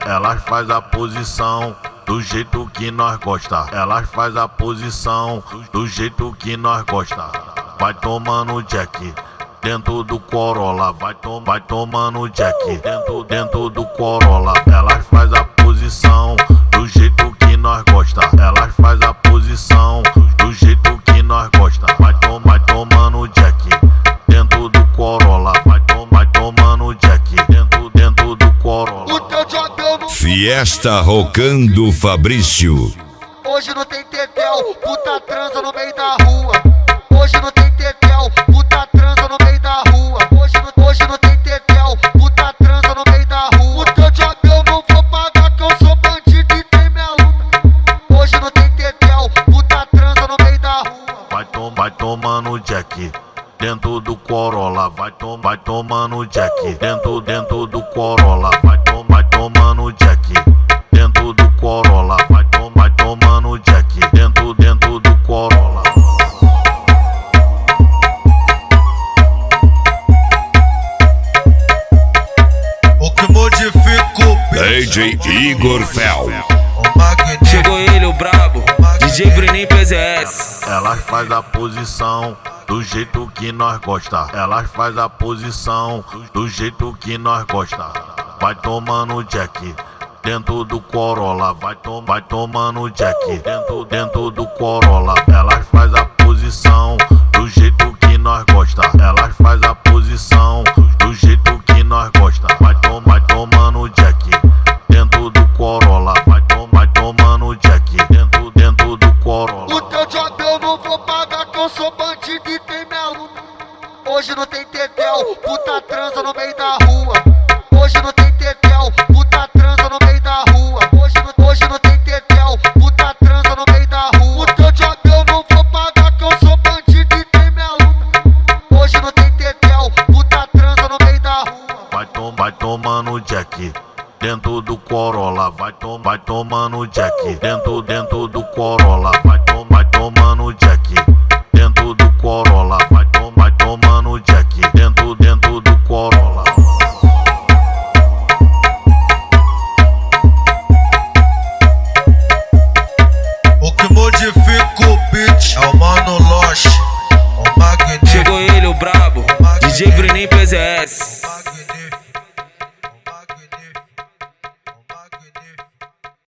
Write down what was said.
Elas faz a posição do jeito que nós gosta. Elas faz a posição do jeito que nós gosta. Vai tomando Jack dentro do Corolla, vai tomando Jack dentro do Corolla. Elas faz a posição do jeito que nós gosta. Elas faz a posição do jeito que nós gosta. Vai tomando Jack dentro do Corolla, vai tomando Jack dentro do Corolla. Fiesta Rocando Fabrício. Hoje não tem tetel, puta transa no meio da rua. Hoje não tem tetel, puta transa no meio da rua. Hoje não tem tetel, puta transa no meio da rua. O teu job eu não vou pagar, que eu sou bandido e tem minha luta. Hoje não tem tetel, puta transa no meio da rua. Vai tomando Jack dentro do Corolla, vai tomando Jack dentro do Corolla, vai tomando Jack dentro do Corolla, vai tomando Jack dentro do Corolla. O que modifica o DJ Igor Fel. Chegou ele, o brabo, DJ Bruninho PZS. Elas faz a posição do jeito que nós gosta. Elas faz a posição do jeito que nós gosta. Vai tomando Jack dentro do Corolla, vai tomando Jack dentro do Corolla. Elas faz a posição do jeito que nós gosta. Elas faz a posição do jeito que nós gosta. Vai tomando Jack dentro do Corolla, vai tomando Jack dentro do Corolla. O teu job eu não vou pagar, que eu sou bandido e tem minha luta. Hoje não tem tetel, puta transa no meio da rua. Hoje não tem tetel, puta transa no meio da rua. Hoje não tem tetel, puta transa no meio da rua. O teu job eu não vou pagar, que eu sou bandido e tem minha luta. Hoje não tem tetel, puta transa no meio da rua. Vai tomando Jack dentro do Corolla, vai tomando Jack dentro do Corolla, vai tomando Jack dentro do Corolla, vai